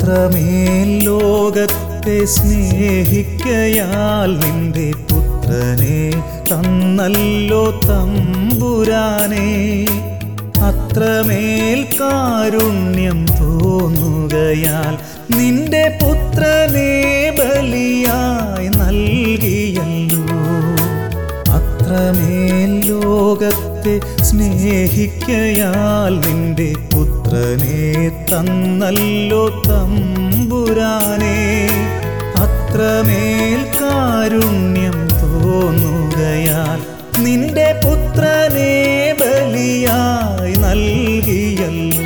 അത്രമേൽ ലോകത്തെ സ്നേഹിക്കയാൽ നിന്റെ പുത്രനെ തന്നല്ലോ തമ്പുരാനെ. അത്രമേൽ കാരുണ്യം തോന്നുകയാൽ നിന്റെ പുത്രനെ ബലിയായി നൽകിയല്ലോ. അത്രമേൽ ലോകത്തെ സ്നേഹിക്കയാൽ നിന്റെ പുത്രനെ തന്നല്ലോ തമ്പുരാനെ. അത്രമേൽ കാരുണ്യം തോന്നുകയാൽ നിന്റെ പുത്രനെ ബലിയായി നൽകിയല്ലോ.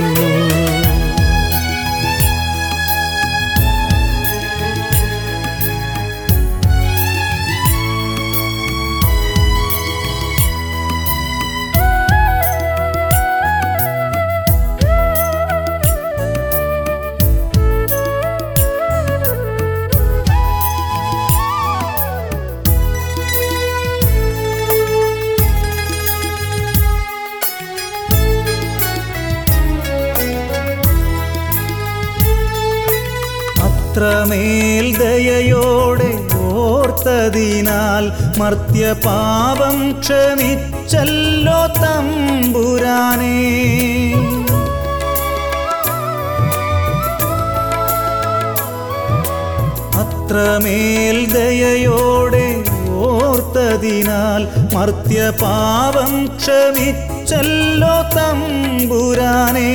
അത്രമേൽ ദയയോടെ ഓർത്തതിനാൽ മർത്യപാപം ക്ഷമിച്ചല്ലോ തമ്പുരാനെ. അത്രമേൽ ദയയോടെ ഓർത്തതിനാൽ മർത്യപാപം ക്ഷമിച്ചല്ലോ തമ്പുരാനെ.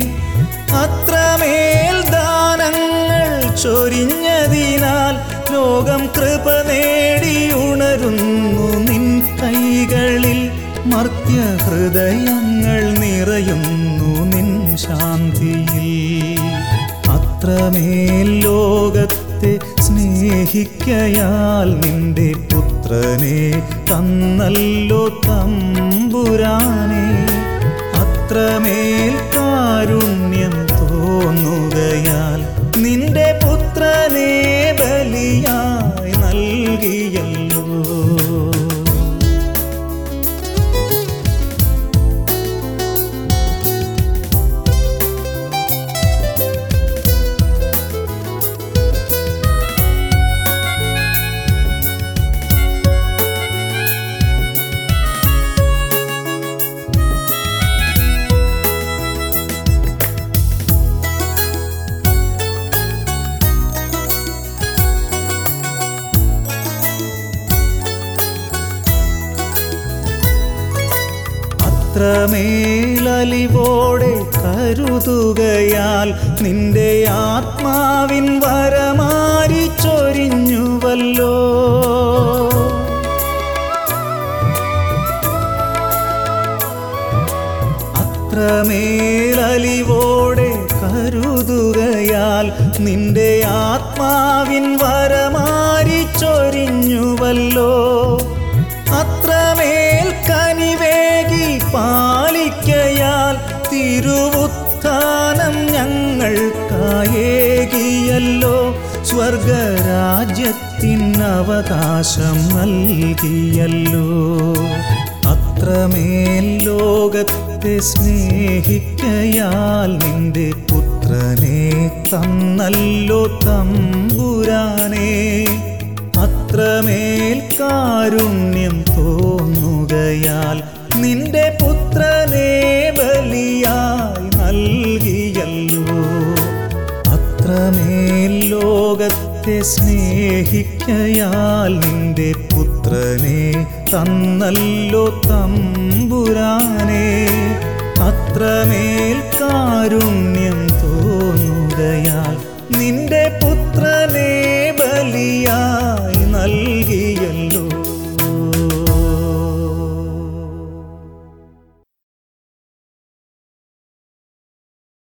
അത്രമേൽ ദാനങ്ങൾ ചൊരിഞ്ഞതിനാൽ ലോകം കൃപ നേടിയുണരുന്നു നിൻ കൈകളിൽ. മർത്യഹൃദയങ്ങൾ നിറയുന്നു നിൻ ശാന്തിയിൽ. അത്രമേൽ ലോകത്തെ സ്നേഹിക്കയാൽ നിന്റെ പുത്രനെ തന്നല്ലോ തമ്പുരാനെ. അത്രമേൽ കാരുണ്യം തോന്നുകയാൽ നിന്റെ പുത്രനെ ബലിയായി നൽകിയല്ലോ. അത്രമേലലിവോടെ കരുതുകയാൽ നിന്റെ ആത്മാവിൻ വരമാരി ചൊരിഞ്ഞുവല്ലോ. അത്രമേലലിവോടെ കരുതുകയാൽ നിന്റെ ആത്മാവിൻ വരമാരി ചൊരിഞ്ഞുവല്ലോ. അത്രമേൽ കനിവേകി പാലിക്കയാൽ തിരുവുത്ഥാനം ഞങ്ങൾക്കായേകിയല്ലോ. സ്വർഗരാജ്യത്തിനവകാശം നൽകിയല്ലോ. അത്രമേൽ ലോകത്തെ സ്നേഹിക്കയാൽ നിന്റെ പുത്രനെ തന്നല്ലോ തമ്പുരാനെ. അത്രമേൽ കാരുണ്യം തോന്നുകയാൽ നിന്റെ പുത്രനെ ബലിയായി നൽകിയല്ലോ. അത്രമേൽ ലോകത്തെ സ്നേഹിക്കയാൽ നിന്റെ പുത്രനെ തന്നല്ലോ തമ്പുരാനെ. അത്രമേൽ കാരുണ്യം തോന്നുകയാൽ നിന്റെ പുത്രനെ ബലിയായി നൽകി